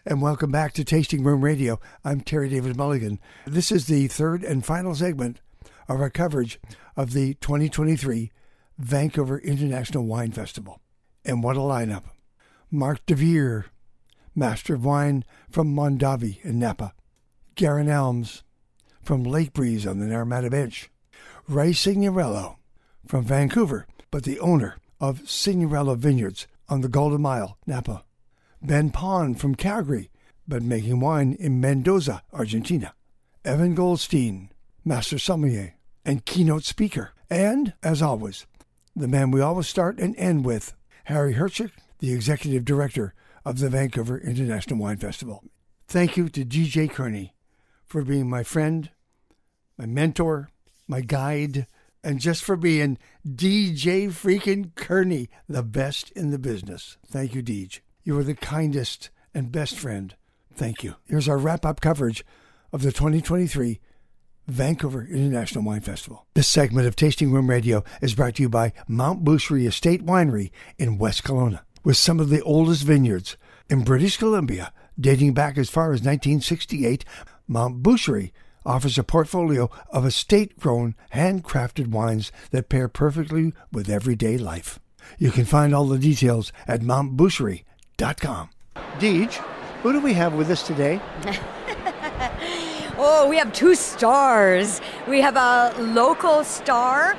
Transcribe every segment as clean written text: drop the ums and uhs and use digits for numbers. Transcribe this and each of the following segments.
And welcome back to Tasting Room Radio. I'm Terry David Mulligan. This is the third and final segment of our coverage of the 2023 Vancouver International Wine Festival. And what a lineup. Mark de Vere, Master of Wine from Mondavi in Napa. Garen Elms from Lake Breeze on the Naramata Bench. Ray Signorello from Vancouver, but the owner of Signorello Vineyards on the Golden Mile, Napa. Ben Pond from Calgary, but making wine in Mendoza, Argentina. Evan Goldstein, Master Sommelier and keynote speaker. And, as always, the man we always start and end with, Harry Herchik, the Executive Director of the Vancouver International Wine Festival. Thank you to DJ Kearney for being my friend, my mentor, my guide, and just for being DJ freaking Kearney, the best in the business. Thank you, Deej. You are the kindest and best friend. Thank you. Here's our wrap-up coverage of the 2023 Vancouver International Wine Festival. This segment of Tasting Room Radio is brought to you by Mount Boucherie Estate Winery in West Kelowna, with some of the oldest vineyards in British Columbia, dating back as far as 1968. Mount Boucherie offers a portfolio of estate-grown, handcrafted wines that pair perfectly with everyday life. You can find all the details at mountboucherie.com. Deej, who do we have with us today? Oh, we have two stars. We have a local star.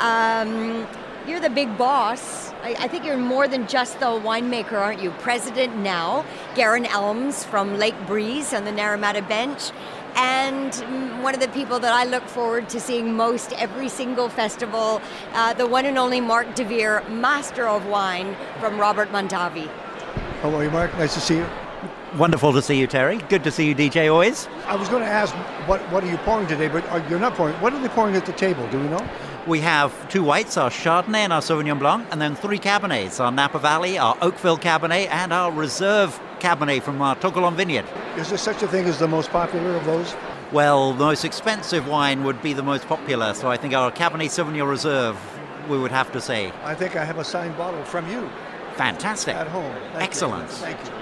You're the big boss. I think you're more than just the winemaker, aren't you? President now, Garen Elms from Lake Breeze on the Naramata Bench. And one of the people that I look forward to seeing most every single festival, the one and only Mark de Vere, Master of Wine from Robert Mondavi. How are you, Mark? Nice to see you. Wonderful to see you, Terry. Good to see you, DJ, always. I was going to ask, what are you pouring today, but you're not pouring. What are they pouring at the table? Do we know? We have two whites, our Chardonnay and our Sauvignon Blanc, and then three Cabernets, our Napa Valley, our Oakville Cabernet, and our Reserve Cabernet from our Togolon Vineyard. Is there such a thing as the most popular of those? Well, the most expensive wine would be the most popular, so I think our Cabernet Sauvignon Reserve, we would have to say. I think I have a signed bottle from you. Fantastic. At home. Excellent. Thank you.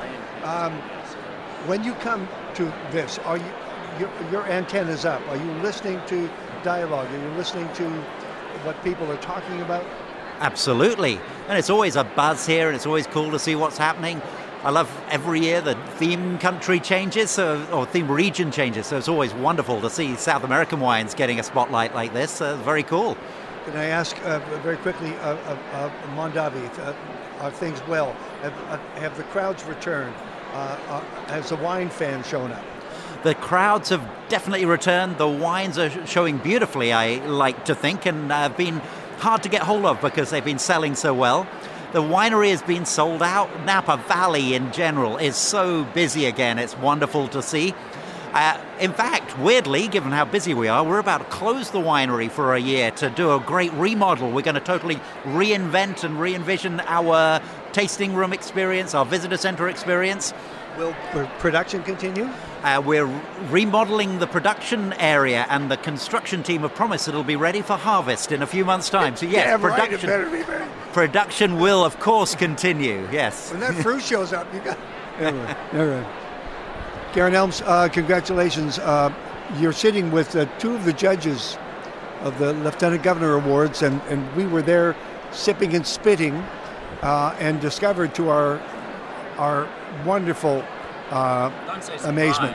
When you come to this, are you your antenna's up? Are you listening to dialogue? Are you listening to what people are talking about? Absolutely. And it's always a buzz here, and it's always cool to see what's happening. I love every year the theme country changes, or theme region changes, so it's always wonderful to see South American wines getting a spotlight like this. Very cool. Can I ask very quickly, Mondavi, are things well? Have the crowds returned? Has the wine fan shown up? The crowds have definitely returned. The wines are showing beautifully, I like to think, and have been hard to get hold of because they've been selling so well. The winery has been sold out. Napa Valley in general is so busy again. It's wonderful to see. In fact, weirdly, given how busy we are, we're about to close the winery for a year to do a great remodel. We're going to totally reinvent and re-envision our tasting room experience, our visitor center experience. Will production continue? We're remodeling the production area, and the construction team have promised it'll be ready for harvest in a few months' time. So yes, production will, of course, continue. Yes. When that fruit shows up, you got. Anyway, all right. Garen Elms, congratulations. You're sitting with two of the judges of the Lieutenant Governor Awards, and we were there sipping and spitting, and discovered to our wonderful amazement.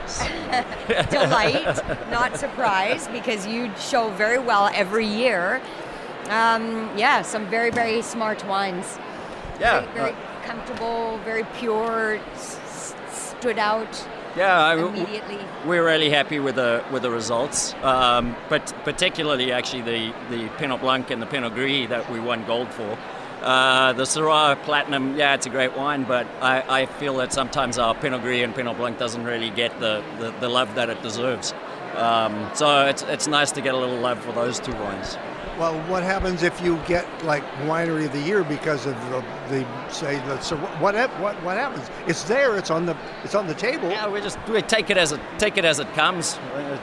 Delight, not surprise, because you show very well every year. Some very, very smart wines. Yeah. Very comfortable, very pure, stood out. Immediately. We're really happy with the results, but particularly actually the Pinot Blanc and the Pinot Gris that we won gold for. The Syrah Platinum, it's a great wine, but I feel that sometimes our Pinot Gris and Pinot Blanc doesn't really get the love that it deserves. So it's nice to get a little love for those two wines. Well, what happens if you get like Winery of the Year because of what happens? It's there. It's on the table. Yeah, we take it as it comes.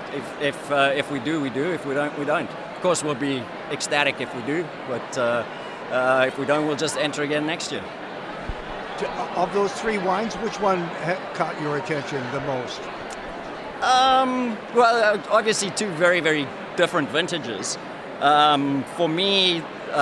If we do, we do. If we don't, we don't. Of course, we'll be ecstatic if we do, but if we don't, we'll just enter again next year. Of those three wines, which one caught your attention the most? Well, obviously two very, very different vintages. For me,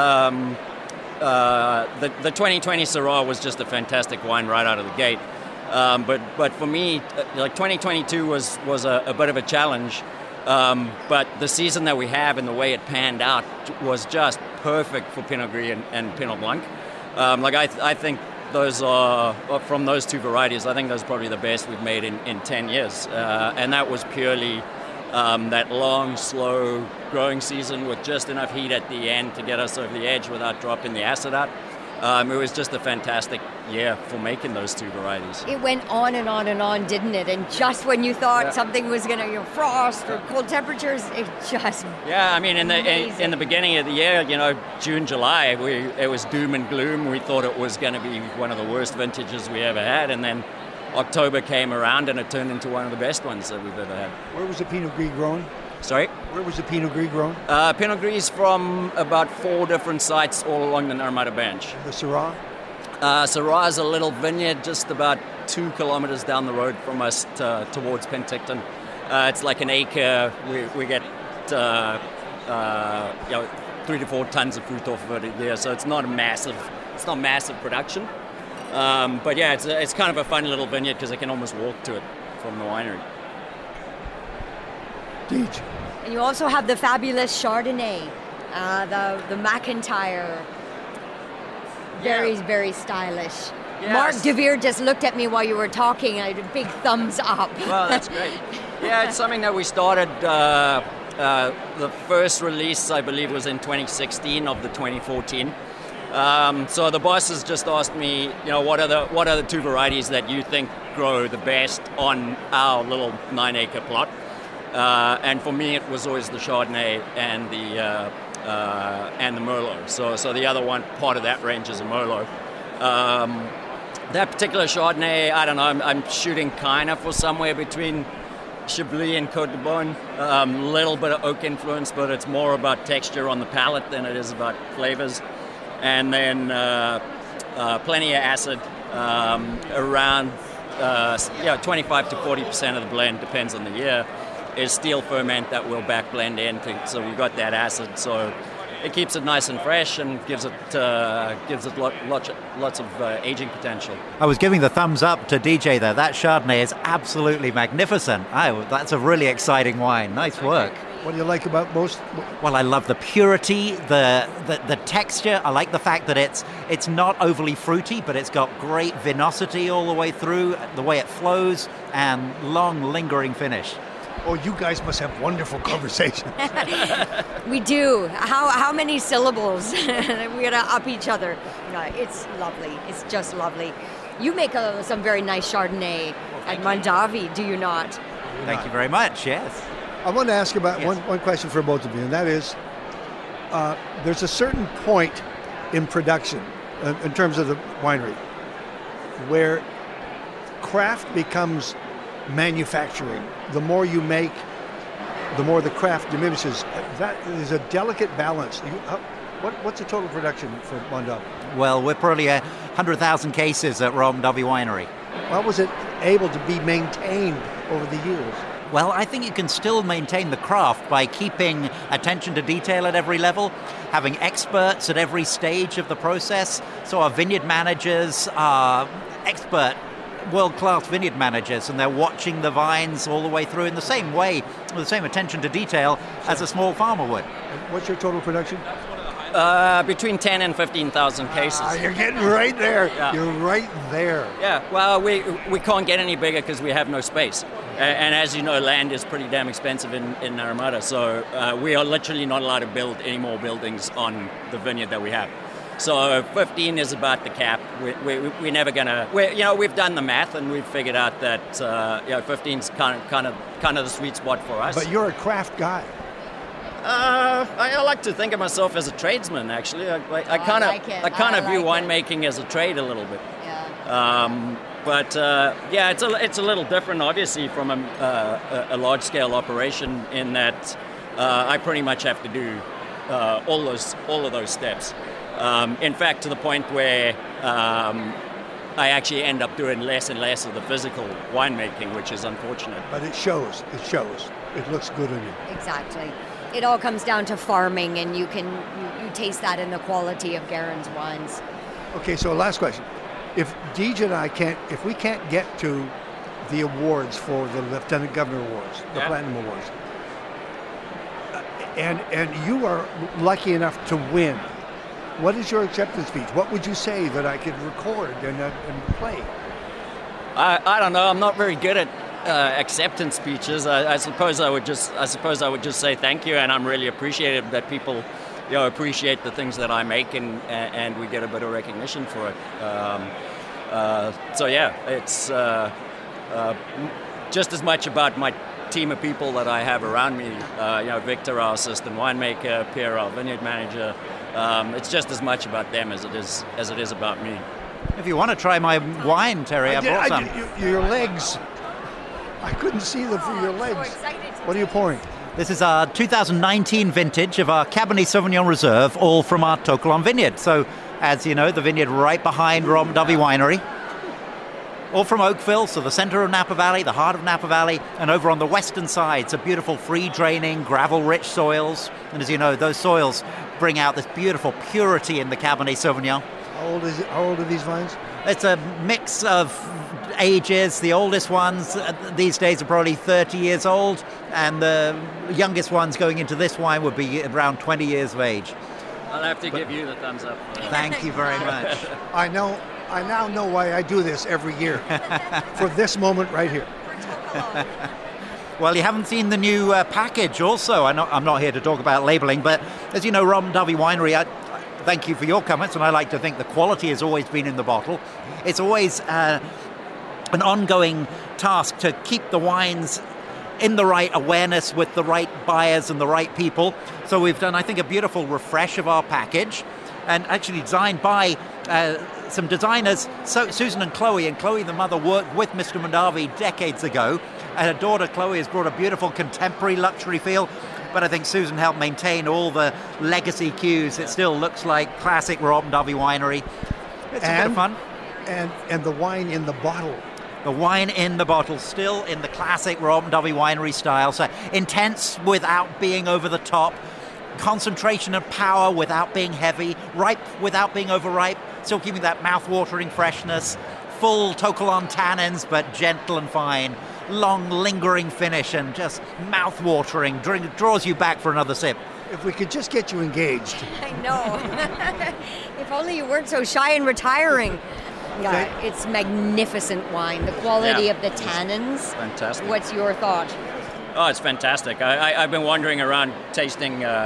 the 2020 Syrah was just a fantastic wine right out of the gate. But for me, like 2022 was a bit of a challenge. But the season that we have and the way it panned out was just perfect for Pinot Gris and Pinot Blanc. I think those are, from those two varieties, I think those are probably the best we've made in 10 years. And that was purely that long, slow growing season with just enough heat at the end to get us over the edge without dropping the acid out. It was just a fantastic year for making those two varieties. It went on and on and on, didn't it? And just when you thought something was going to, frost or cold temperatures, it just I mean, in the beginning of the year, June, July, it was doom and gloom. We thought it was going to be one of the worst vintages we ever had, and then October came around and it turned into one of the best ones that we've ever had. Where was the Pinot Gris grown? Sorry? Where was the Pinot Gris grown? Pinot Gris from about 4 different sites all along the Narmada Bench. The Syrah? Syrah is a little vineyard just about 2 kilometers down the road from us towards Penticton. It's like an acre. We get 3 to 4 tons of fruit off of it there, so it's not massive production. But yeah, it's kind of a fun little vineyard because I can almost walk to it from the winery. Deej. And you also have the fabulous Chardonnay, the McIntyre. Very, very stylish. Yes. Mark DeVere just looked at me while you were talking. I had a big thumbs up. Well, that's great. Yeah, it's something that we started. The first release, I believe, was in 2016 of the 2014. So the boss has just asked me, what are the two varieties that you think grow the best on our little 9-acre plot? And for me, it was always the Chardonnay and the Merlot. So the other one part of that range is a Merlot. That particular Chardonnay, I don't know. I'm shooting kind of for somewhere between Chablis and Côte de Beaune. Little bit of oak influence, but it's more about texture on the palate than it is about flavors. And then plenty of acid, around 25 to 40% of the blend, depends on the year, is steel ferment that will back blend in. So we've got that acid, so it keeps it nice and fresh and gives it lots of aging potential. I was giving the thumbs up to DJ there. That Chardonnay is absolutely magnificent. Oh, that's a really exciting wine. Nice work. What do you like about most? Well, I love the purity, the texture. I like the fact that it's not overly fruity, but it's got great vinosity all the way through, the way it flows, and long, lingering finish. Oh, you guys must have wonderful conversations. We do. How many syllables? We gotta up each other. It's lovely. It's just lovely. You make some very nice Chardonnay at Mondavi, do you not? Thank you very much. Yes. I want to ask about one question for both of you, and that is, there's a certain point in production, in terms of the winery, where craft becomes manufacturing. The more you make, the more the craft diminishes. That is a delicate balance. What's the total production for Mondavi? Well, we're probably 100,000 cases at Mondavi Winery. How was it able to be maintained over the years? Well, I think you can still maintain the craft by keeping attention to detail at every level, having experts at every stage of the process. So our vineyard managers are expert, world-class vineyard managers, and they're watching the vines all the way through in the same way, with the same attention to detail as a small farmer would. What's your total production? Between 10 and 15,000 cases. You're getting right there. Yeah. You're right there. Yeah, well, we can't get any bigger because we have no space. And as you know, land is pretty damn expensive in Narmada, so we are literally not allowed to build any more buildings on the vineyard that we have. So 15 is about the cap. We're never gonna. We've done the math and we've figured out that 15 is kind of the sweet spot for us. But you're a craft guy. I like to think of myself as a tradesman. Actually, I kind of view winemaking as a trade a little bit. Yeah. But it's a little different, obviously, from a large scale operation in that I pretty much have to do all of those steps. In fact, to the point where I actually end up doing less and less of the physical winemaking, which is unfortunate. But it shows. It shows. It looks good on you. Exactly. It all comes down to farming, and you taste that in the quality of Garen's wines. Okay, so last question. If Deej and if we can't get to the awards for the Lieutenant Governor Awards, the Platinum Awards, and you are lucky enough to win, what is your acceptance speech? What would you say that I could record and play? I don't know. I'm not very good at acceptance speeches. I suppose I would just say thank you, and I'm really appreciative that people, appreciate the things that I make, and we get a bit of recognition for it. It's just as much about my team of people that I have around me. Victor, our assistant winemaker, Pierre, our vineyard manager. It's just as much about them as it is about me. If you want to try my wine, Terry, I brought some. Your legs. I couldn't see them through your legs. What are you pouring? This is our 2019 vintage of our Cabernet Sauvignon Reserve, all from our To Kalon vineyard. So, as you know, the vineyard right behind Robert Dovey Winery. All from Oakville, so the center of Napa Valley, the heart of Napa Valley, and over on the western side, some beautiful free-draining, gravel-rich soils. And as you know, those soils bring out this beautiful purity in the Cabernet Sauvignon. How old are these vines? It's a mix of ages. The oldest ones these days are probably 30 years old, and the youngest ones going into this wine would be around 20 years of age. I'll have to give you the thumbs up. Thank you very much. I now know why I do this every year, for this moment right here. Well, you haven't seen the new package also. I'm not here to talk about labeling, but as you know, Robert Dovey Winery, I thank you for your comments, and I like to think the quality has always been in the bottle. It's always an ongoing task to keep the wines in the right awareness with the right buyers and the right people. So we've done, I think, a beautiful refresh of our package, and actually designed by some designers. So Susan and Chloe the mother worked with Mr. Mondavi decades ago, and her daughter Chloe has brought a beautiful contemporary luxury feel, but I think Susan helped maintain all the legacy cues. It still looks like classic Robert Dovey Winery. It's a bit of fun. And the wine in the bottle. The wine in the bottle, still in the classic Robert Dovey Winery style. So intense without being over the top, concentration and power without being heavy, ripe without being overripe, still keeping that mouth-watering freshness, full To Kalon tannins but gentle and fine, long lingering finish and just mouth-watering, draws you back for another sip. If we could just get you engaged. I know. If only you weren't so shy and retiring. Yeah, it's magnificent wine. The quality of the tannins. Fantastic. What's your thought? Oh, it's fantastic. I've been wandering around tasting a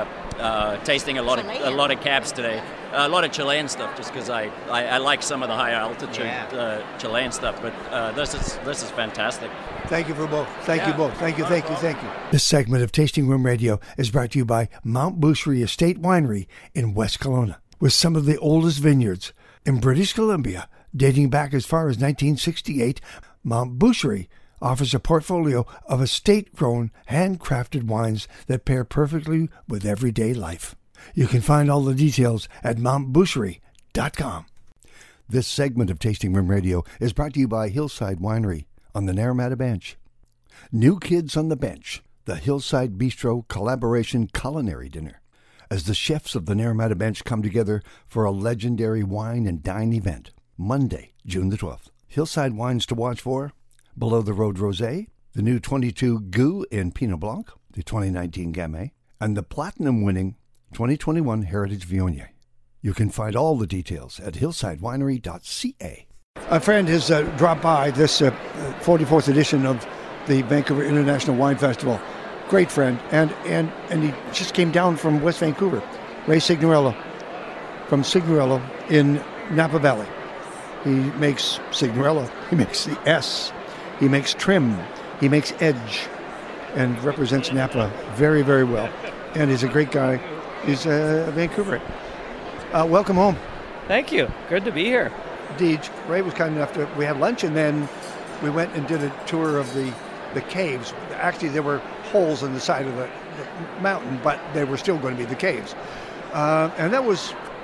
lot of cabs today, a lot of Chilean stuff, just because I like some of the higher altitude Chilean stuff. But this is fantastic. Thank you for both. Thank you both. Thank you. This segment of Tasting Room Radio is brought to you by Mount Boucherie Estate Winery in West Kelowna, with some of the oldest vineyards in British Columbia. Dating back as far as 1968, Mount Boucherie offers a portfolio of estate-grown, handcrafted wines that pair perfectly with everyday life. You can find all the details at mountboucherie.com. This segment of Tasting Room Radio is brought to you by Hillside Winery on the Naramata Bench. New Kids on the Bench, the Hillside Bistro Collaboration Culinary Dinner, as the chefs of the Naramata Bench come together for a legendary wine and dine event. Monday, June the 12th. Hillside wines to watch for: Below the Road Rosé, the new 22 Goût in Pinot Blanc, the 2019 Gamay, and the platinum-winning 2021 Heritage Viognier. You can find all the details at hillsidewinery.ca. A friend has dropped by this 44th edition of the Vancouver International Wine Festival. Great friend, and he just came down from West Vancouver. Ray Signorello, from Signorello in Napa Valley. He makes Signorello, he makes the S, he makes Trim, he makes Edge, and represents Napa very, very well. And he's a great guy. He's a Vancouverite. Welcome home. Thank you. Good to be here. Deej, Ray was kind enough we had lunch, and then we went and did a tour of the caves. Actually, there were holes in the side of the mountain, but they were still going to be the caves. And that was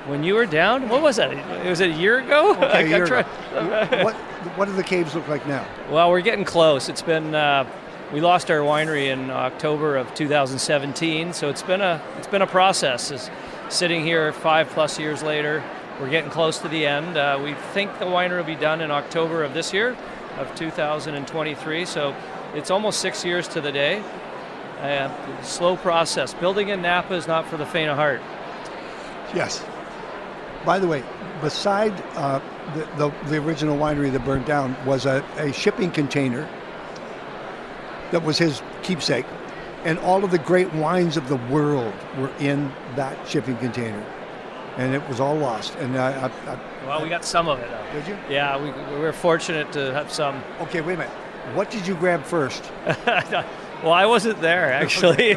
When you were down? What was that? Was it a year ago? Okay, a year ago. What do the caves look like now? Well, we're getting close. It's been we lost our winery in October of 2017, so it's been a process. It's sitting here 5+ years later, we're getting close to the end. We think the winery will be done in October of this year, of 2023. So it's almost 6 years to the day. Slow process. Building in Napa is not for the faint of heart. Yes. By the way, beside the original winery that burned down was a shipping container that was his keepsake, and all of the great wines of the world were in that shipping container, and it was all lost. And well, we got some of it. Did you? Yeah, we were fortunate to have some. Okay, wait a minute. What did you grab first? Well, I wasn't there actually,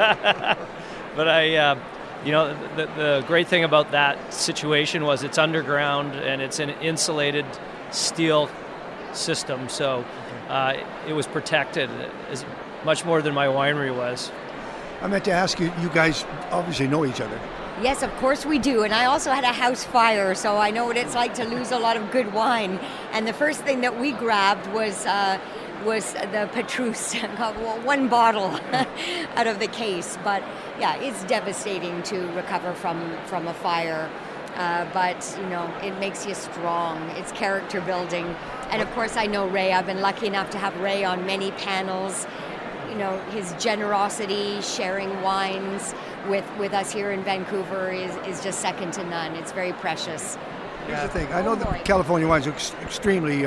but I. The great thing about that situation was it's underground and it's an insulated steel system, so it was protected as much more than my winery was. I meant to ask you, you guys obviously know each other. Yes, of course we do. And I also had a house fire, so I know what it's like to lose a lot of good wine. And the first thing that we grabbed was the Petrus, one bottle out of the case. But yeah, it's devastating to recover from a fire. But, it makes you strong. It's character building. And of course, I know Ray. I've been lucky enough to have Ray on many panels. His generosity, sharing wines with us here in Vancouver is just second to none. It's very precious. Here's the thing. I know that California wines are extremely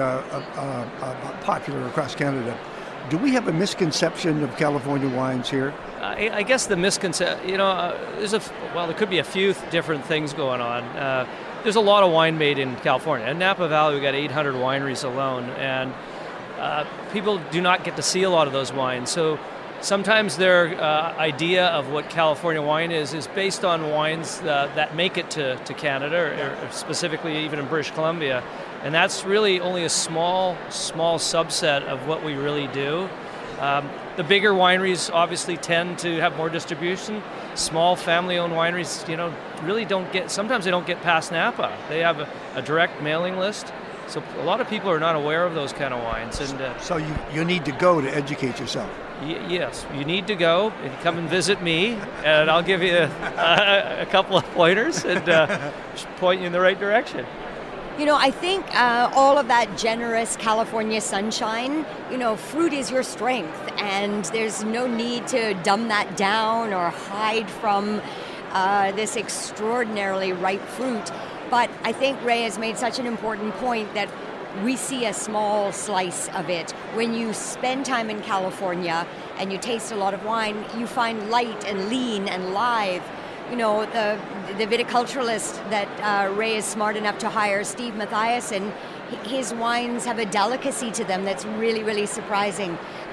popular across Canada. Do we have a misconception of California wines here? I guess the misconception, there could be a few different things going on. There's a lot of wine made in California. In Napa Valley, we've got 800 wineries alone, and people do not get to see a lot of those wines. So sometimes their idea of what California wine is based on wines that make it to Canada, or specifically even in British Columbia. And that's really only a small subset of what we really do. The bigger wineries obviously tend to have more distribution. Small family-owned wineries, really sometimes they don't get past Napa. They have a direct mailing list. So a lot of people are not aware of those kind of wines. And so you need to go to educate yourself. Yes, you need to go and come and visit me, and I'll give you a couple of pointers and point you in the right direction. I think all of that generous California sunshine, fruit is your strength, and there's no need to dumb that down or hide from this extraordinarily ripe fruit. But I think Ray has made such an important point that we see a small slice of it. When you spend time in California and you taste a lot of wine, you find light and lean and live. The viticulturalist that Ray is smart enough to hire, Steve Mathiasen, his wines have a delicacy to them that's really, really surprising.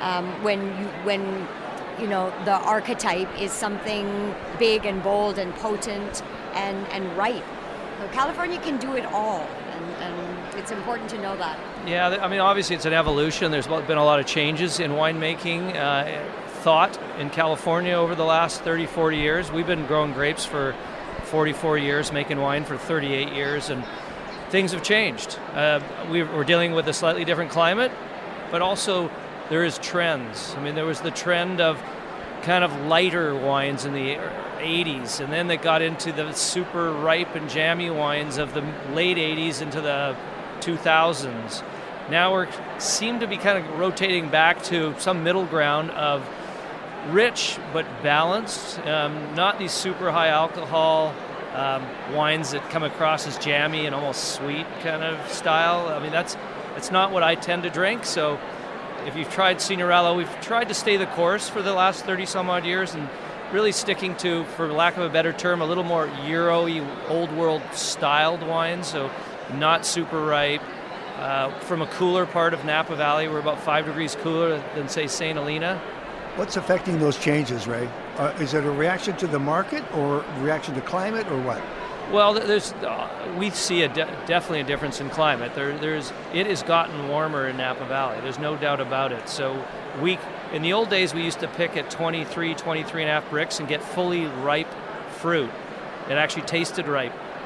When the archetype is something big and bold and potent and ripe. So California can do it all, and it's important to know that. Yeah, obviously it's an evolution. There's been a lot of changes in winemaking thought in California over the last 30, 40 years. We've been growing grapes for 44 years, making wine for 38 years, and things have changed. We're dealing with a slightly different climate, but also there is trends. There was the trend of kind of lighter wines in the 80s, and then they got into the super ripe and jammy wines of the late 80s into the 2000s. Now we seem to be kind of rotating back to some middle ground of rich but balanced, not these super high alcohol wines that come across as jammy and almost sweet kind of style. That's not what I tend to drink. So if you've tried Signorello, we've tried to stay the course for the last 30 some odd years and really sticking to, for lack of a better term, a little more Euro-y, old world styled wines. So not super ripe. From a cooler part of Napa Valley, we're about 5 degrees cooler than, say, St. Helena. What's affecting those changes, Ray? Is it a reaction to the market or reaction to climate or what? Well, we see definitely a difference in climate. It has gotten warmer in Napa Valley. There's no doubt about it. So in the old days, we used to pick at 23 and a half bricks and get fully ripe fruit. It actually tasted ripe.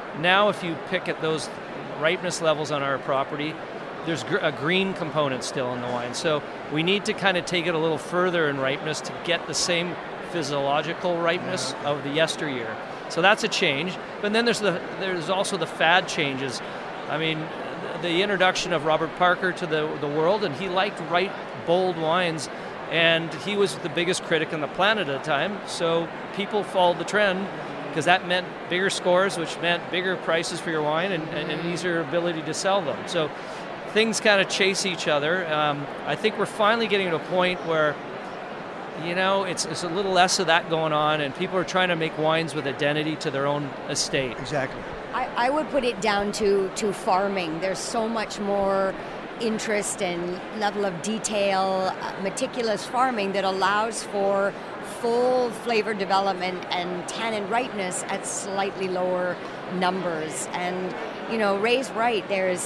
now if you pick at those ripeness levels on our property, there's a green component still in the wine. So we need to kind of take it a little further in ripeness to get the same physiological ripeness of the yesteryear. So that's a change. But then there's also the fad changes. I mean, the introduction of Robert Parker to the world, and he liked ripe, bold wines, and he was the biggest critic on the planet at the time. So people followed the trend because that meant bigger scores, which meant bigger prices for your wine and an easier ability to sell them. So things kind of chase each other. I think we're finally getting to a point where, it's a little less of that going on, and people are trying to make wines with identity to their own estate. Exactly. I would put it down to farming. There's so much more interest and level of detail, meticulous farming that allows for full flavor development and tannin ripeness at slightly lower numbers. And, Ray's right. There's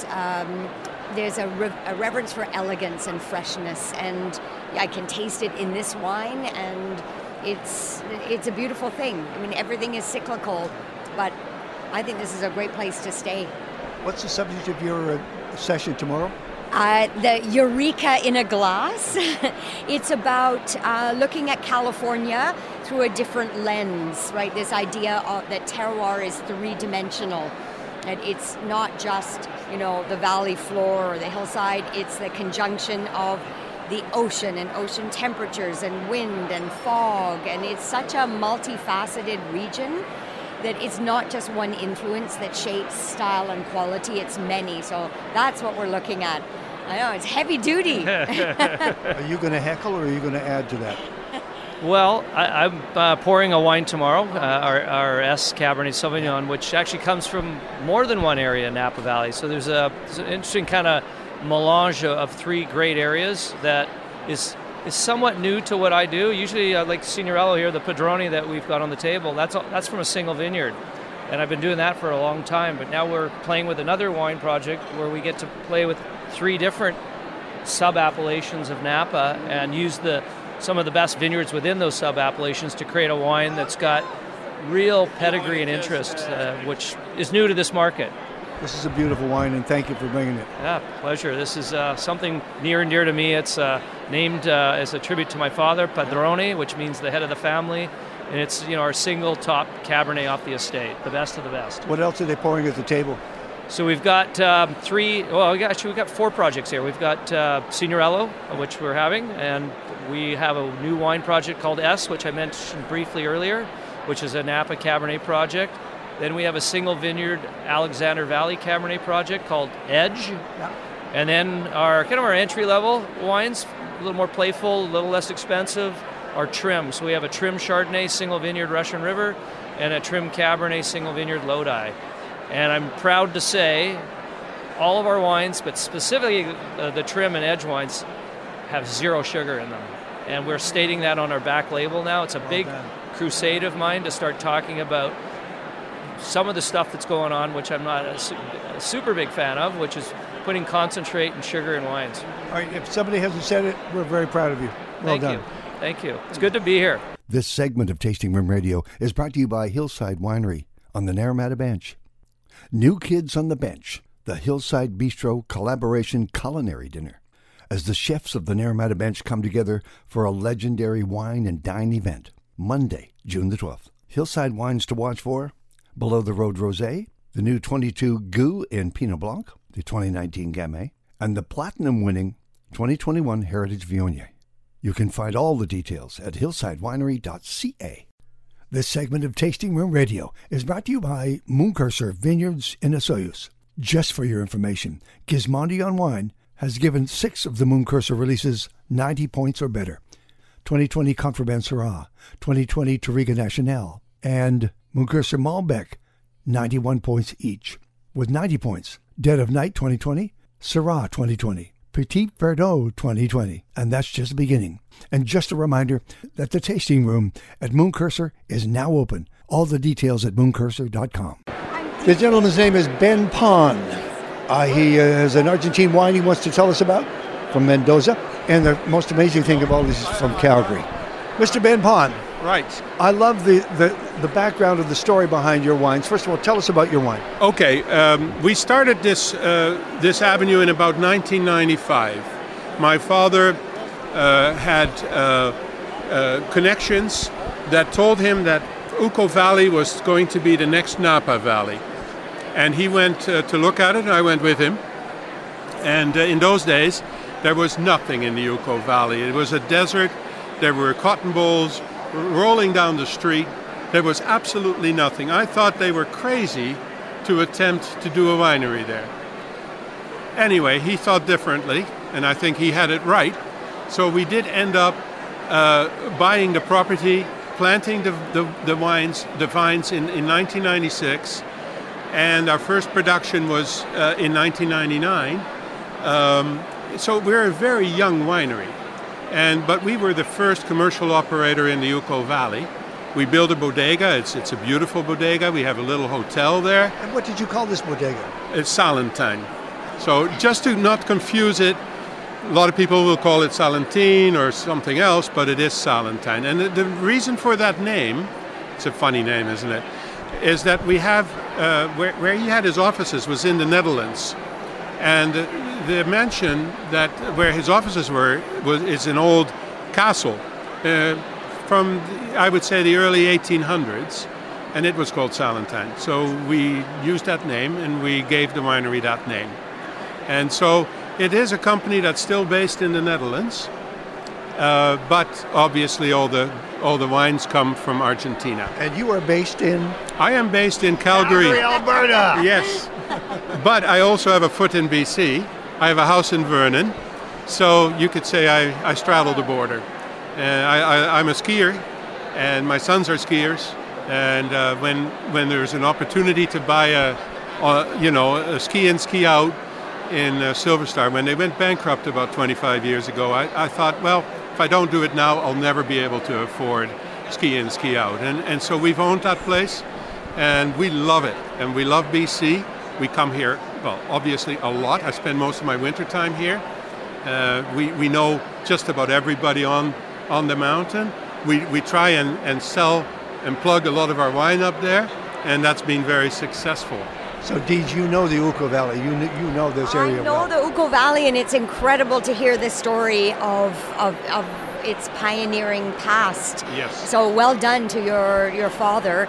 a reverence for elegance and freshness, and I can taste it in this wine, and it's a beautiful thing. I mean, everything is cyclical, but I think this is a great place to stay. What's the subject of your session tomorrow? The Eureka in a Glass. It's about looking at California through a different lens, right? This idea that terroir is three-dimensional. And it's not just, the valley floor or the hillside. It's the conjunction of the ocean and ocean temperatures and wind and fog. And it's such a multifaceted region that it's not just one influence that shapes style and quality. It's many. So that's what we're looking at. I know, it's heavy duty. Are you going to heckle or are you going to add to that? Well, I'm pouring a wine tomorrow, our S Cabernet Sauvignon, which actually comes from more than one area in Napa Valley. So there's an interesting kind of melange of three great areas that is somewhat new to what I do. Usually, like Signorello here, the Padroni that we've got on the table, that's from a single vineyard. And I've been doing that for a long time. But now we're playing with another wine project where we get to play with three different sub-appellations of Napa and use some of the best vineyards within those sub-appellations to create a wine that's got real pedigree and interest, which is new to this market. This is a beautiful wine, and thank you for bringing it. Yeah, pleasure. This is something near and dear to me. It's named as a tribute to my father, Padroni, which means the head of the family, and it's our single top Cabernet off the estate, the best of the best. What else are they pouring at the table? So we've got we've got four projects here. We've got Signorello, which we're having, and we have a new wine project called S, which I mentioned briefly earlier, which is a Napa Cabernet project. Then we have a single vineyard Alexander Valley Cabernet project called Edge. Yeah. And then our entry level wines, a little more playful, a little less expensive, are Trim. So we have a Trim Chardonnay single vineyard Russian River and a Trim Cabernet single vineyard Lodi. And I'm proud to say all of our wines, but specifically the Trim and Edge wines, have zero sugar in them. And we're stating that on our back label now. It's a big crusade of mine to start talking about some of the stuff that's going on, which I'm not a super big fan of, which is putting concentrate and sugar in wines. All right, if somebody hasn't said it, we're very proud of you. Well done. Thank you. It's good to be here. This segment of Tasting Room Radio is brought to you by Hillside Winery on the Naramata Bench. New Kids on the Bench, the Hillside Bistro Collaboration Culinary Dinner, as the chefs of the Naramata Bench come together for a legendary wine and dine event, Monday, June the 12th. Hillside wines to watch for: Below the Road Rosé, the new 22 Gou in Pinot Blanc, the 2019 Gamay, and the platinum-winning 2021 Heritage Viognier. You can find all the details at hillsidewinery.ca. This segment of Tasting Room Radio is brought to you by Mooncursor Vineyards in Osoyoos. Just for your information, Gismondi on Wine has given 6 of the Mooncursor releases 90 points or better. 2020 Contreband Syrah, 2020 Touriga Nacional, and Mooncursor Malbec, 91 points each. With 90 points, Dead of Night 2020, Syrah 2020, Petit Verdot 2020, and that's just the beginning. And just a reminder that the tasting room at Mooncursor is now open. All the details at mooncursor.com. The gentleman's name is Ben Pon. He is an Argentine wine he wants to tell us about from Mendoza. And the most amazing thing of all this is from Calgary. Mr. Ben Pon. Right. I love the background of the story behind your wines. First of all, tell us about your wine. Okay. We started this avenue in about 1995. My father had connections that told him that Uco Valley was going to be the next Napa Valley. And he went to look at it, and I went with him. And in those days, there was nothing in the Uco Valley. It was a desert. There were cotton bolls rolling down the street. There was absolutely nothing. I thought they were crazy to attempt to do a winery there. Anyway, he thought differently, and I think he had it right. So we did end up buying the property, planting the vines in 1996, and our first production was in 1999. So we're a very young winery. But we were the first commercial operator in the Uco Valley. We built a bodega. It's a beautiful bodega. We have a little hotel there. And what did you call this bodega? It's Salentine. So just to not confuse it, a lot of people will call it Salentine or something else, but it is Salentine. And the reason for that name, it's a funny name, isn't it, is that we have, where he had his offices was in the Netherlands. And the mansion that where his offices is an old castle from, I would say, the early 1800s, and it was called Salentine. So we used that name, and we gave the winery that name. And so it is a company that's still based in the Netherlands, but obviously all the wines come from Argentina. And you are based in? I am based in Calgary, Alberta. Yes, but I also have a foot in BC. I have a house in Vernon, so you could say I straddle the border. I'm a skier, and my sons are skiers. And when there's an opportunity to buy a ski in, ski out in Silver Star, when they went bankrupt about 25 years ago, I thought, well, if I don't do it now, I'll never be able to afford ski in, ski out. And so we've owned that place, and we love it, and we love BC. We come here, well, obviously a lot. I spend most of my winter time here. We know just about everybody on the mountain. We try and sell and plug a lot of our wine up there, and that's been very successful. So, Deej, you know the Uco Valley. You know this area well. I know the Uco Valley, and it's incredible to hear the story of its pioneering past. Yes. So well done to your father.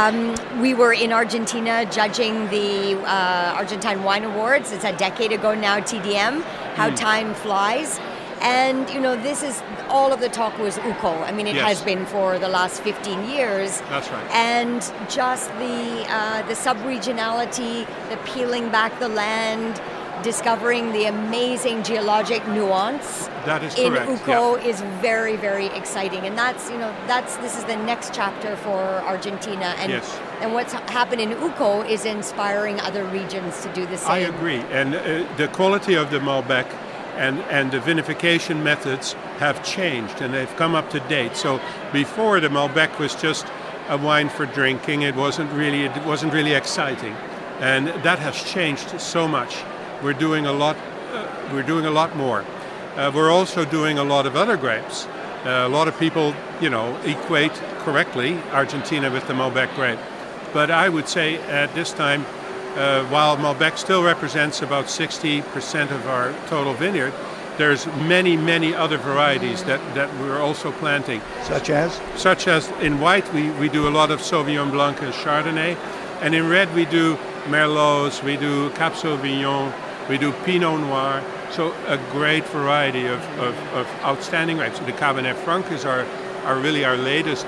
We were in Argentina judging the Argentine Wine Awards. It's a decade ago now, TDM. How time flies. And, this is, all of the talk was Uco. I mean, it has been for the last 15 years. That's right. And just the sub-regionality, the peeling back the land, discovering the amazing geologic nuance that is in correct. Uco is very, very exciting. And this is the next chapter for Argentina. And, and what's happened in Uco is inspiring other regions to do the same. I agree. And the quality of the Malbec and the vinification methods have changed, and they've come up to date. So before, the Malbec was just a wine for drinking. It wasn't really exciting, and that has changed so much. We're doing a lot. We're doing a lot more. We're also doing a lot of other grapes. A lot of people, equate correctly Argentina with the Malbec grape, but I would say at this time, while Malbec still represents about 60% of our total vineyard, there's many, many other varieties that we're also planting. Such as? Such as in white, we do a lot of Sauvignon Blanc and Chardonnay. And in red, we do Merlots, we do Cap Sauvignon, we do Pinot Noir. So a great variety of outstanding grapes. The Cabernet Franc is really our latest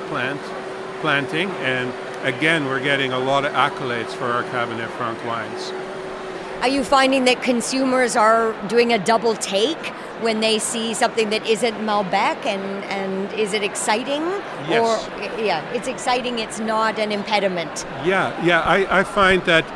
planting. And again, we're getting a lot of accolades for our Cabernet Franc wines. Are you finding that consumers are doing a double take when they see something that isn't Malbec, and is it exciting? Yes. Or, it's exciting, it's not an impediment. I find that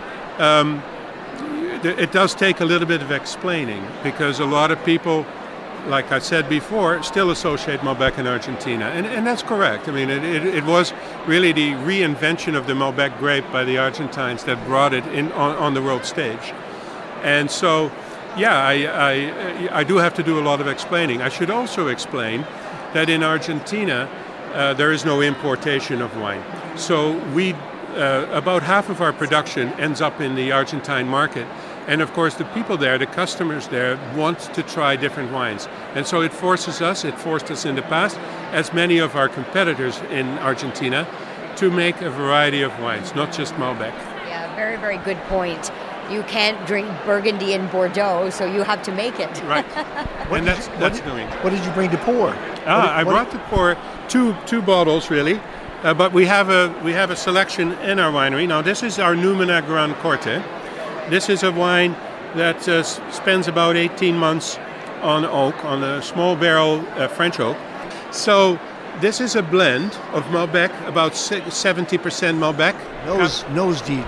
it does take a little bit of explaining, because a lot of people, like I said before, still associate Malbec in Argentina, and that's correct. I mean, it was really the reinvention of the Malbec grape by the Argentines that brought it in on the world stage. And so, I do have to do a lot of explaining. I should also explain that in Argentina there is no importation of wine. So about half of our production ends up in the Argentine market. And of course, the people there, the customers there, want to try different wines. And so it forced us in the past, as many of our competitors in Argentina, to make a variety of wines, not just Malbec. Yeah, very, very good point. You can't drink Burgundy in Bordeaux, so you have to make it. Right. And that's doing. What did you bring to pour? I brought to pour two bottles, really. But we have a selection in our winery. Now, this is our Numina Gran Corte. This is a wine that spends about 18 months on oak, on a small barrel French oak. So this is a blend of Malbec, about 70% Malbec. Nose deed.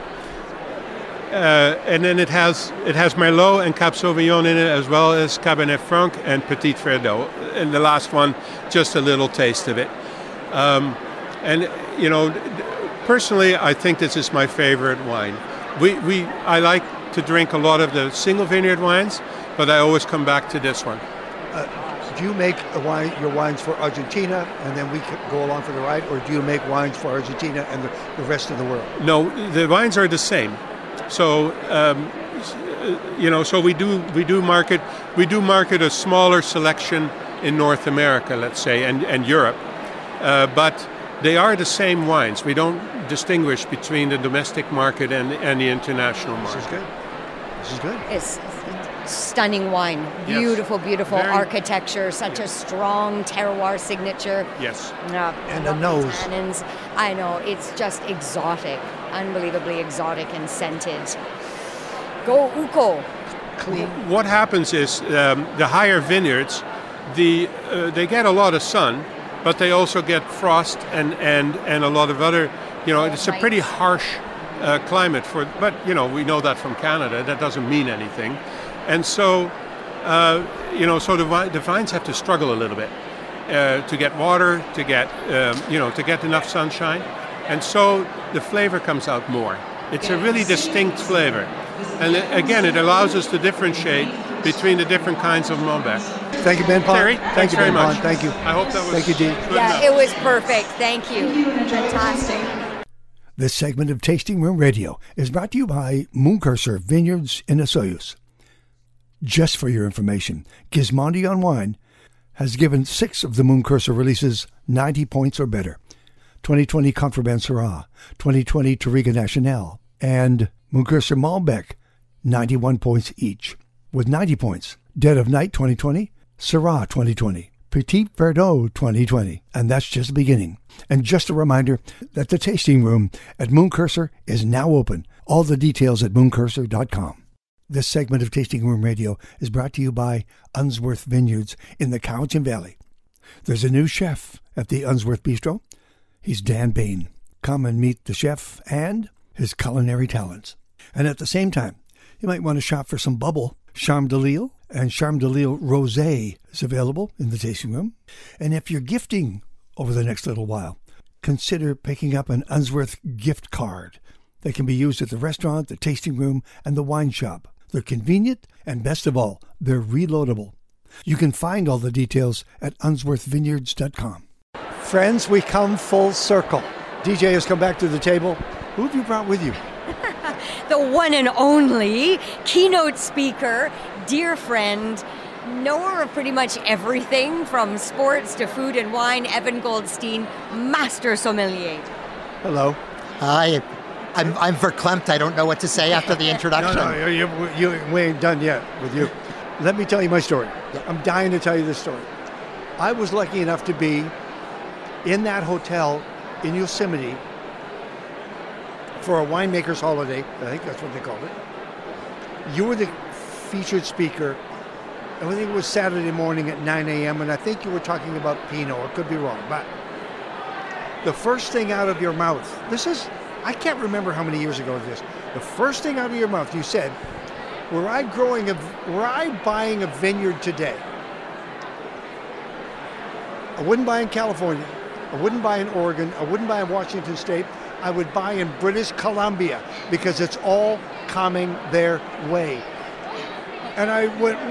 And then it has Merlot and Cab Sauvignon in it, as well as Cabernet Franc and Petit Verdot. And the last one, just a little taste of it. And you know, personally, I think this is my favorite wine. I like to drink a lot of the single vineyard wines, but I always come back to this one. Do you make your wines for Argentina, and then we go along for the ride, or do you make wines for Argentina and the rest of the world? No, the wines are the same. So so we do market a smaller selection in North America, let's say, and Europe, but they are the same wines. We don't distinguish between the domestic market and the international market. This is good. It's stunning wine. Beautiful, yes. Beautiful architecture. Such a strong terroir signature. Yes. And a nose. Tannins. I know. It's just exotic. Unbelievably exotic and scented. Go Uco. Clean. What happens is the higher vineyards, they get a lot of sun, but they also get frost and a lot of other, it's a pretty harsh climate but we know that from Canada. That doesn't mean anything. And so, so the vines have to struggle a little bit to get water, to get enough sunshine. And so the flavor comes out more. It's a really distinct flavor. And again, it allows us to differentiate between the different kinds of Malbec. Thank you, Ben Pond. Terry, thanks very much. Thank you. I hope that was Thank you, Dean. good Yeah, enough. it was perfect. Thank you. Fantastic. This segment of Tasting Room Radio is brought to you by Mooncurser Vineyards in Osoyoos. Just for your information, Gismondi on Wine has given 6 of the Mooncurser releases 90 points or better. 2020 Contreband Syrah, 2020 Touriga Nacional, and Mooncurser Malbec, 91 points each. With 90 points, Dead of Night 2020, Syrah 2020, Petit Verdot 2020, and that's just the beginning. And just a reminder that the tasting room at Mooncurser is now open. All the details at mooncurser.com. This segment of Tasting Room Radio is brought to you by Unsworth Vineyards in the Cowichan Valley. There's a new chef at the Unsworth Bistro. He's Dan Bain. Come and meet the chef and his culinary talents. And at the same time, you might want to shop for some bubble. Charme de Lille and Charme de Lille Rosé is available in the tasting room. And if you're gifting over the next little while, consider picking up an Unsworth gift card. They can be used at the restaurant, the tasting room, and the wine shop. They're convenient, and best of all, they're reloadable. You can find all the details at unsworthvineyards.com. Friends, we come full circle. DJ has come back to the table. Who have you brought with you? The one and only keynote speaker, dear friend, knower of pretty much everything from sports to food and wine, Evan Goldstein, master sommelier. Hello. Hi. I'm verklempt. I don't know what to say after the introduction. No, we ain't done yet with you. Let me tell you my story. Yeah. I'm dying to tell you this story. I was lucky enough to be in that hotel in Yosemite for a winemaker's holiday. I think that's what they called it. You were the featured speaker. I think it was Saturday morning at 9 a.m., and I think you were talking about Pinot. I could be wrong, but the first thing out of your mouth, I can't remember how many years ago it is. The first thing out of your mouth, you said, were I buying a vineyard today, I wouldn't buy in California, I wouldn't buy in Oregon, I wouldn't buy in Washington State, I would buy in British Columbia because it's all coming their way. And I went,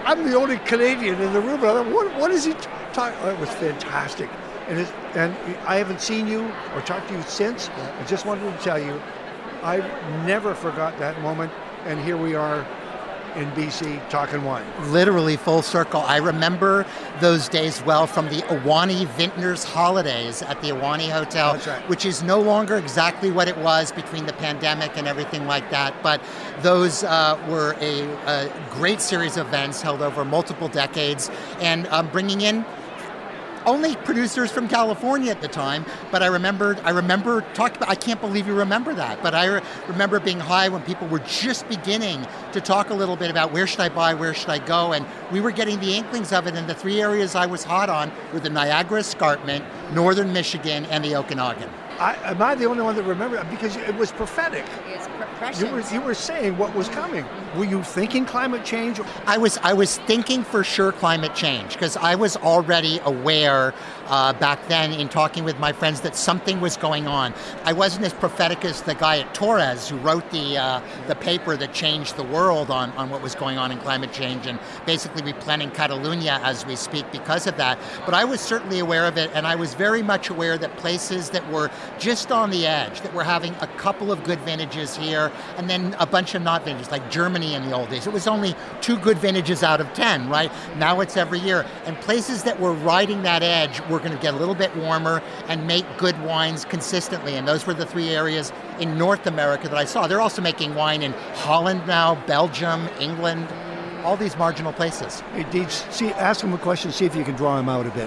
I'm the only Canadian in the room. And I thought, what is he talking? Oh, it was fantastic. And I haven't seen you or talked to you since. I just wanted to tell you, I never forgot that moment. And here we are in BC talking wine. Literally full circle. I remember those days well from the Ahwahnee Vintners holidays at the Ahwahnee Hotel, That's right. which is no longer exactly what it was between the pandemic and everything like that. But those were a great series of events held over multiple decades and bringing in only producers from California at the time, but I remember talking about, I can't believe you remember that, but I remember being high when people were just beginning to talk a little bit about where should I buy, where should I go, and we were getting the inklings of it, and the three areas I was hot on were the Niagara Escarpment, Northern Michigan, and the Okanagan. Am I the only one that remember? Because it was prophetic. It's prescient. You were saying what was coming. Were you thinking climate change? I was thinking for sure climate change, because I was already aware back then in talking with my friends that something was going on. I wasn't as prophetic as the guy at Torres who wrote the paper that changed the world on what was going on in climate change and basically replanting Catalonia as we speak because of that. But I was certainly aware of it, and I was very much aware that places that were just on the edge, that were having a couple of good vintages here and then a bunch of not vintages, like Germany in the old days. It was only 2 good vintages out of 10, right? Now it's every year. And places that were riding that edge were going to get a little bit warmer and make good wines consistently. And those were the 3 areas in North America that I saw. They're also making wine in Holland now, Belgium, England, all these marginal places. Hey, Deej, ask him a question, see if you can draw him out a bit.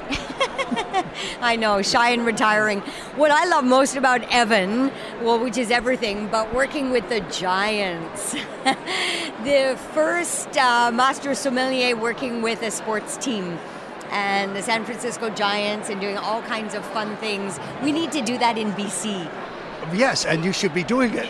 I know, shy and retiring. What I love most about Evan, well, which is everything, but working with the giants. The first master sommelier working with a sports team and the San Francisco Giants and doing all kinds of fun things. We need to do that in BC. Yes, and you should be doing it.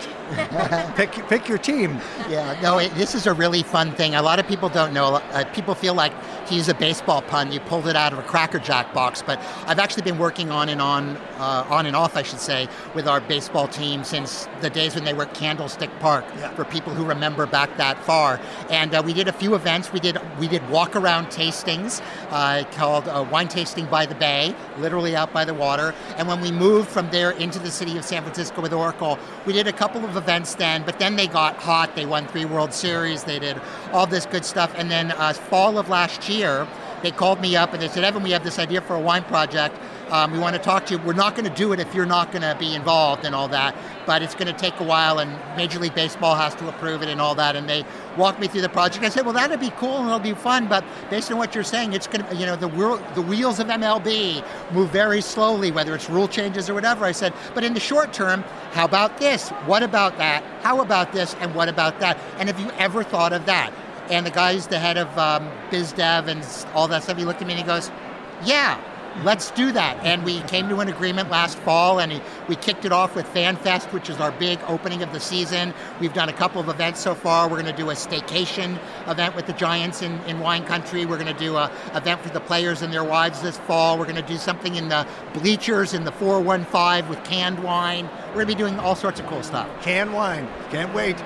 Pick your team. Yeah, no, this is a really fun thing. A lot of people don't know. People feel like to use a baseball pun, you pulled it out of a Cracker Jack box. But I've actually been working on and off, I should say, with our baseball team since the days when they were at Candlestick Park. Yeah. For people who remember back that far. And we did a few events. We did walk-around tastings called Wine Tasting by the Bay, literally out by the water. And when we moved from there into the city of San Francisco with Oracle, we did a couple of events then, but then they got hot. They won 3 World Series. They did all this good stuff. And then fall of last year, they called me up and they said, Evan, we have this idea for a wine project. We want to talk to you. We're not going to do it if you're not going to be involved and all that, but it's going to take a while and Major League Baseball has to approve it and all that. And they walked me through the project. I said, well, that'd be cool and it'll be fun, but based on what you're saying, it's going to, the wheels of MLB move very slowly, whether it's rule changes or whatever. I said, but in the short term, how about this? What about that? How about this? And what about that? And have you ever thought of that? And the guy's the head of biz dev and all that stuff. He looked at me and he goes, yeah, let's do that. And we came to an agreement last fall, and we kicked it off with FanFest, which is our big opening of the season. We've done a couple of events so far. We're going to do a staycation event with the Giants in wine country. We're going to do an event for the players and their wives this fall. We're going to do something in the bleachers in the 415 with canned wine. We're going to be doing all sorts of cool stuff. Canned wine. Can't wait.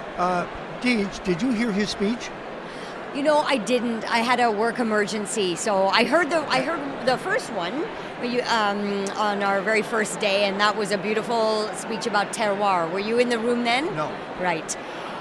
Deej, did you hear his speech? I didn't. I had a work emergency, so I heard the first one on our very first day, and that was a beautiful speech about terroir. Were you in the room then? No. Right.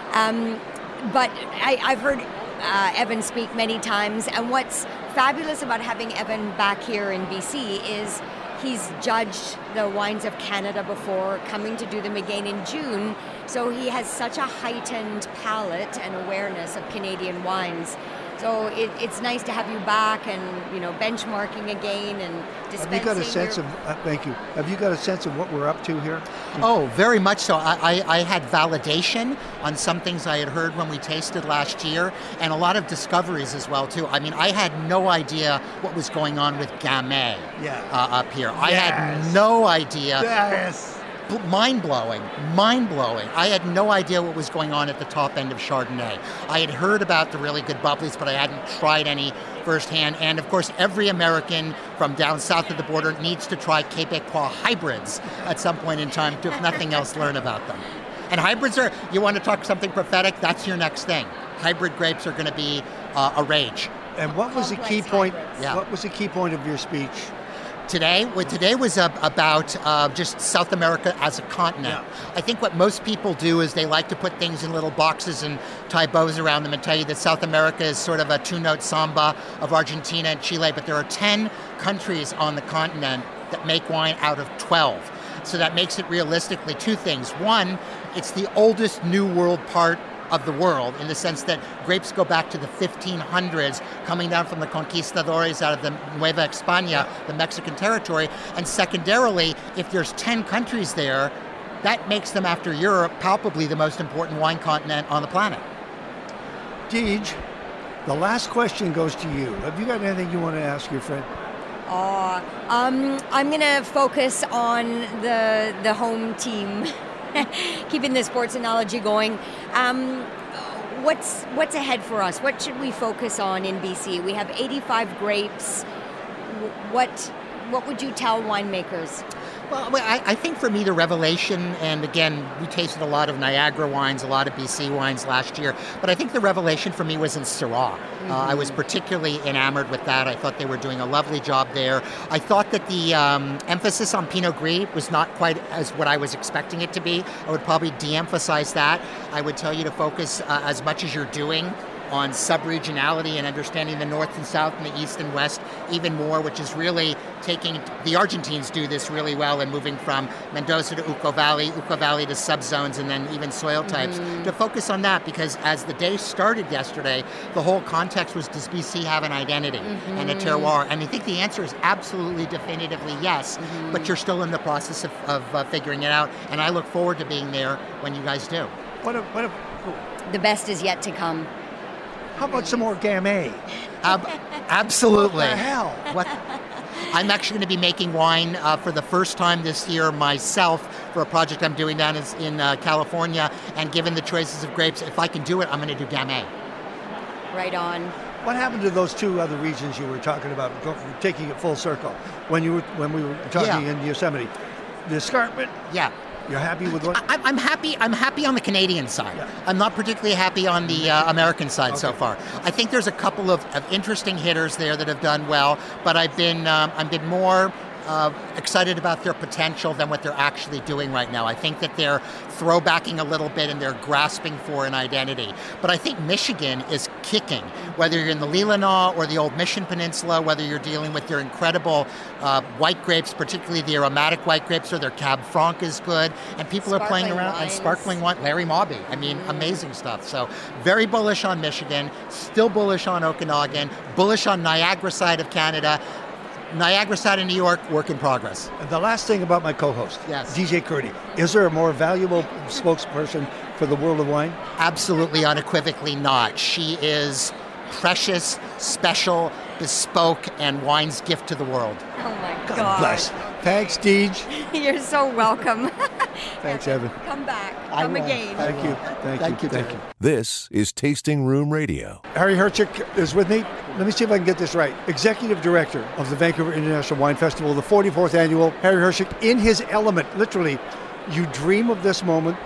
But I've heard Evan speak many times, and what's fabulous about having Evan back here in BC is he's judged the wines of Canada before, coming to do them again in June. So he has such a heightened palate and awareness of Canadian wines. So it's nice to have you back and benchmarking again and dispensing. Have you got a sense of? Thank you. Have you got a sense of what we're up to here? Oh, very much so. I had validation on some things I had heard when we tasted last year, and a lot of discoveries as well too. I mean, I had no idea what was going on with Gamay up here. I had no idea. Yes. Mind-blowing. I had no idea what was going on at the top end of Chardonnay. I had heard about the really good bubblies, but I hadn't tried any firsthand. And of course, every American from down south of the border needs to try Québécois hybrids at some point in time to, if nothing else, learn about them. And hybrids you want to talk something prophetic, that's your next thing. Hybrid grapes are going to be a rage. And what was the key point? Yeah. What was the key point of your speech? Today was about just South America as a continent. Yeah. I think what most people do is they like to put things in little boxes and tie bows around them and tell you that South America is sort of a two-note samba of Argentina and Chile, but there are 10 countries on the continent that make wine out of 12. So that makes it realistically two things. One, it's the oldest New World part of the world, in the sense that grapes go back to the 1500s, coming down from the conquistadores out of the Nueva España, the Mexican territory. And secondarily, if there's 10 countries there, that makes them, after Europe, palpably the most important wine continent on the planet. Deej, the last question goes to you. Have you got anything you want to ask your friend? I'm going to focus on the home team. Keeping the sports analogy going. What's ahead for us? What should we focus on in BC? We have 85 grapes. What would you tell winemakers? Well, I think for me the revelation, and again, we tasted a lot of Niagara wines, a lot of BC wines last year, but I think the revelation for me was in Syrah. I was particularly enamored with that. I thought they were doing a lovely job there. I thought that the emphasis on Pinot Gris was not quite as what I was expecting it to be. I would probably de-emphasize that. I would tell you to focus as much as you're doing on sub-regionality and understanding the north and south and the east and west even more, which is really taking, the Argentines do this really well, and moving from Mendoza to Uco Valley to subzones, and then even soil types, to focus on that, because as the day started yesterday, the whole context was, does BC have an identity and a terroir? And I think the answer is absolutely, definitively yes, but you're still in the process of figuring it out, and I look forward to being there when you guys do. The best is yet to come. How about some more Gamay? Absolutely. What the hell? What? I'm actually going to be making wine for the first time this year myself for a project I'm doing down in California. And given the choices of grapes, if I can do it, I'm going to do Gamay. Right on. What happened to those two other regions you were talking about, taking it full circle, when we were talking in Yosemite? The escarpment? Yeah. You're happy with what? I'm happy on the Canadian side. Yeah. I'm not particularly happy on the American side so far. I think there's a couple of interesting hitters there that have done well, but I've been more excited about their potential than what they're actually doing right now. I think that they're throwbacking a little bit and they're grasping for an identity. But I think Michigan is kicking, whether you're in the Leelanau or the Old Mission Peninsula, whether you're dealing with their incredible white grapes, particularly the aromatic white grapes, or their Cab Franc is good, and people are playing around, and sparkling wine, Larry Mobby. I mean, amazing stuff. So very bullish on Michigan, still bullish on Okanagan, bullish on Niagara side of Canada. Niagara side of New York, work in progress. And the last thing about my co-host, yes. DJ Curdy, is there a more valuable spokesperson for the world of wine? Absolutely, unequivocally not. She is precious, special, bespoke, and wine's gift to the world. Oh my God. God bless. Thanks, Deej. You're so welcome. Thanks, Evan. Come back. Come again. Thank you. Thank you. This is Tasting Room Radio. Harry Herchik is with me. Let me see if I can get this right. Executive Director of the Vancouver International Wine Festival, the 44th annual. Harry Herchik, in his element, literally. You dream of this moment.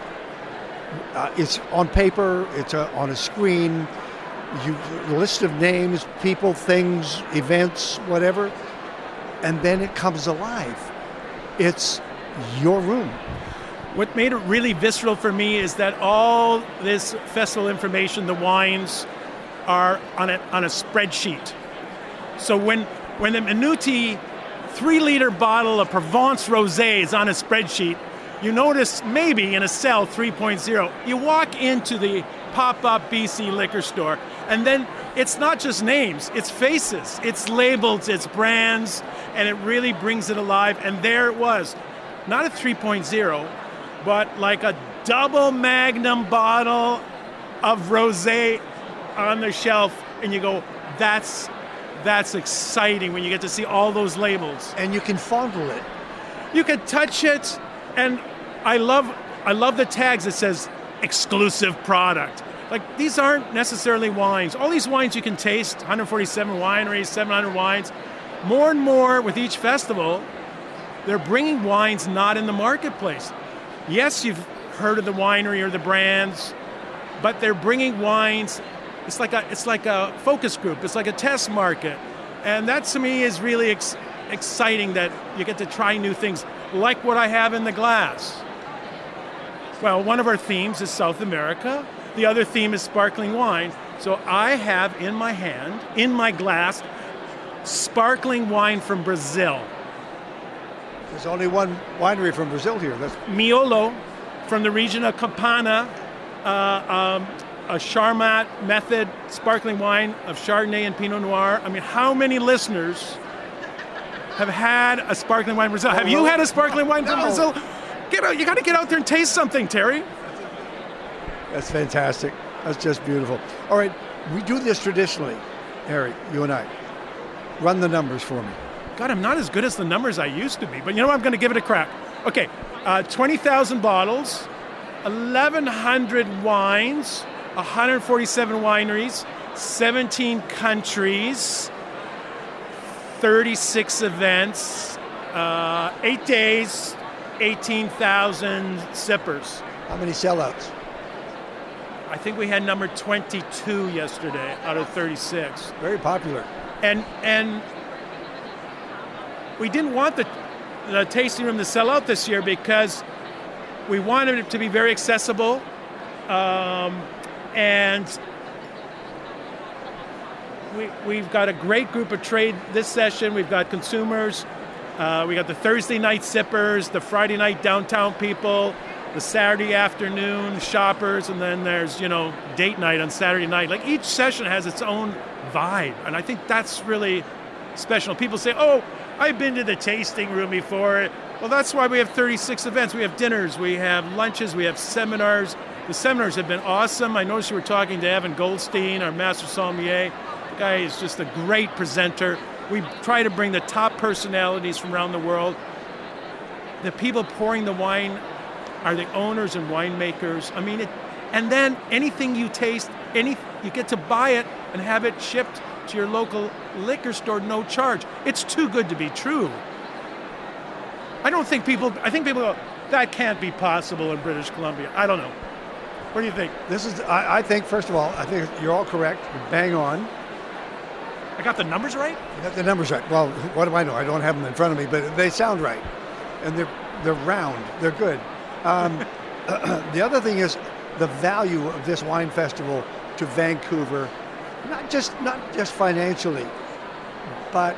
It's on paper. It's on a screen. A list of names, people, things, events, whatever, and then it comes alive. It's your room. What made it really visceral for me is that all this festival information, the wines, are on a spreadsheet. So when the Minuti 3-liter bottle of Provence Rosé is on a spreadsheet, you notice maybe in a cell 3.0, you walk into the pop-up BC liquor store, and then it's not just names, it's faces, it's labels, it's brands, and it really brings it alive. And there it was, not a 3.0, but like a double magnum bottle of rosé on the shelf, and you go, that's exciting when you get to see all those labels. And you can fondle it. You can touch it, and I love the tags that says exclusive product. Like, these aren't necessarily wines. All these wines you can taste, 147 wineries, 700 wines. More and more with each festival, they're bringing wines not in the marketplace. Yes, you've heard of the winery or the brands, but they're bringing wines it's like a focus group. It's like a test market. And that to me is really exciting, that you get to try new things, like what I have in the glass. Well, one of our themes is South America. The other theme is sparkling wine. So I have in my hand, in my glass, sparkling wine from Brazil. There's only one winery from Brazil here. That's Miolo, from the region of Campana, a Charmat method sparkling wine of Chardonnay and Pinot Noir. I mean, how many listeners have had a sparkling wine from Brazil? Have you had a sparkling wine from Brazil? Get out! You got to get out there and taste something, Terry. That's fantastic. That's just beautiful. All right, we do this traditionally, Harry, you and I. Run the numbers for me. God, I'm not as good as the numbers I used to be, but you know what? I'm going to give it a crack. Okay, 20,000 bottles, 1,100 wines, 147 wineries, 17 countries, 36 events, 8 days, 18,000 sippers. How many sellouts? I think we had number 22 yesterday out of 36. Very popular. And we didn't want the tasting room to sell out this year because we wanted it to be very accessible. And we've got a great group of trade this session. We've got consumers. We got the Thursday night sippers, the Friday night downtown people, the Saturday afternoon shoppers, and then there's, date night on Saturday night. Like, each session has its own vibe, and I think that's really special. People say, oh, I've been to the tasting room before. Well, that's why we have 36 events. We have dinners, we have lunches, we have seminars. The seminars have been awesome. I noticed you were talking to Evan Goldstein, our master sommelier. The guy is just a great presenter. We try to bring the top personalities from around the world. The people pouring the wine are the owners and winemakers. I mean, and then anything you taste, you get to buy it and have it shipped to your local liquor store, no charge. It's too good to be true. I think people go, that can't be possible in British Columbia. I don't know. What do you think? I think, first of all, I think you're all correct. You're bang on. I got the numbers right? You got the numbers right. Well, what do I know? I don't have them in front of me, but they sound right. And they're round. They're good. The other thing is the value of this wine festival to Vancouver, not just financially, but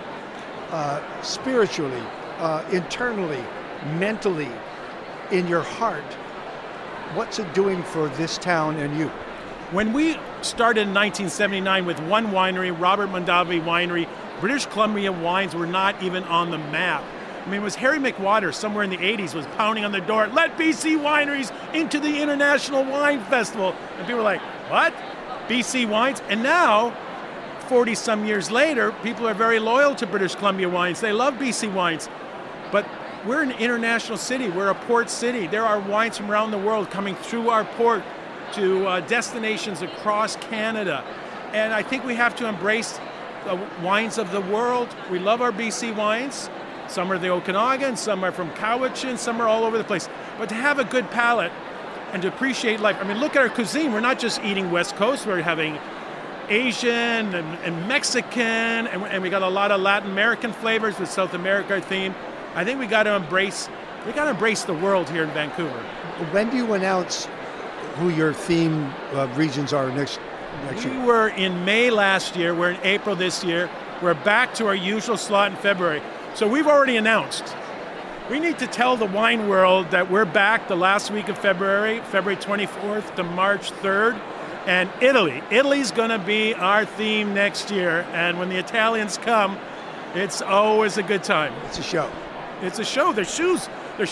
spiritually, internally, mentally, in your heart. What's it doing for this town and you? When we started in 1979 with one winery, Robert Mondavi Winery, British Columbia wines were not even on the map. I mean, it was Harry McWater somewhere in the 80s was pounding on the door, let BC wineries into the International Wine Festival. And people were like, what? BC wines? And now, 40-some years later, people are very loyal to British Columbia wines. They love BC wines. But we're an international city. We're a port city. There are wines from around the world coming through our port to destinations across Canada. And I think we have to embrace the wines of the world. We love our BC wines. Some are the Okanagan, some are from Cowichan, some are all over the place. But to have a good palate and to appreciate life. I mean, look at our cuisine. We're not just eating West Coast. We're having Asian and Mexican, and we got a lot of Latin American flavors with South America theme. I think we got to embrace the world here in Vancouver. When do you announce who your theme regions are next year? We were in May last year. We're in April this year. We're back to our usual slot in February. So we've already announced. We need to tell the wine world that we're back the last week of February 24th to March 3rd. And Italy's going to be our theme next year. And when the Italians come, it's always a good time. It's a show. It's a show. Their shoes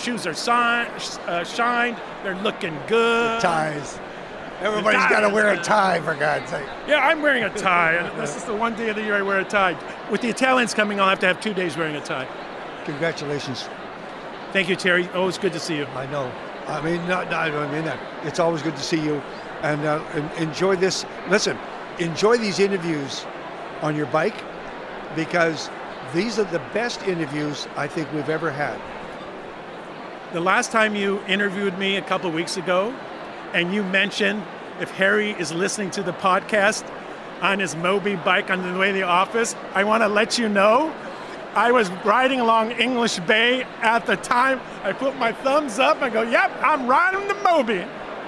are shined. They're looking good. The ties. Everybody's got to wear a tie, for God's sake. Yeah, I'm wearing a tie. And this is the one day of the year I wear a tie. With the Italians coming, I'll have to have 2 days wearing a tie. Congratulations. Thank you, Terry. Always good to see you. I know. I mean, I don't mean that. It's always good to see you. And enjoy this. Listen, enjoy these interviews on your bike, because these are the best interviews I think we've ever had. The last time you interviewed me a couple of weeks ago, and you mentioned if Harry is listening to the podcast on his Moby bike on the way to the office, I want to let you know I was riding along English Bay at the time. I put my thumbs up and go, yep, I'm riding the Moby.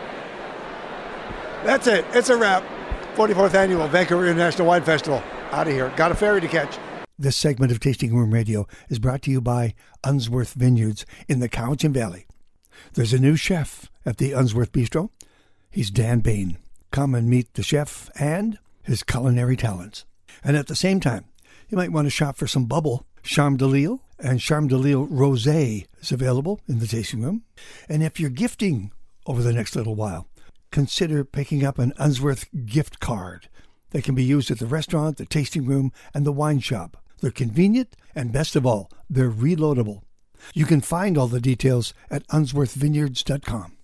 That's it. It's a wrap. 44th Annual Vancouver International Wine Festival. Out of here. Got a ferry to catch. This segment of Tasting Room Radio is brought to you by Unsworth Vineyards in the Cowichan Valley. There's a new chef at the Unsworth Bistro. He's Dan Bain. Come and meet the chef and his culinary talents. And at the same time, you might want to shop for some bubble. Charme de Lille and Charme de Lille Rosé is available in the tasting room. And if you're gifting over the next little while, consider picking up an Unsworth gift card that can be used at the restaurant, the tasting room, and the wine shop. They're convenient, and best of all, they're reloadable. You can find all the details at unsworthvineyards.com.